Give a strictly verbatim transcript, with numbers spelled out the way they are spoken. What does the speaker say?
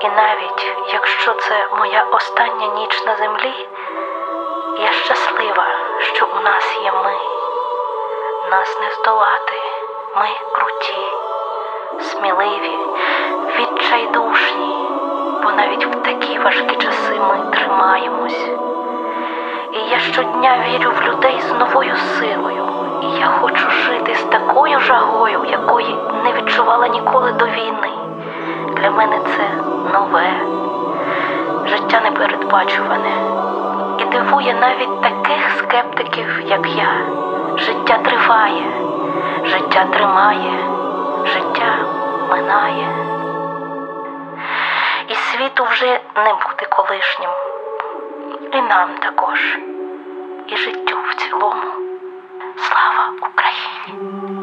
І навіть якщо це моя остання ніч на землі, я щаслива, що у нас є ми. Нас не здолати, ми круті, сміливі, відчайдушні, бо навіть в такі важкі часи ми тримаємось. І я щодня вірю в людей з новою силою, і я хочу жити з такою жагою, якої не відчувала ніколи до війни. Для мене це нове, життя непередбачуване. І дивує навіть таких скептиків, як я. Життя триває, життя тримає, життя минає. І світу вже не буде колишнім. І нам також. І життю в цілому. Слава Україні!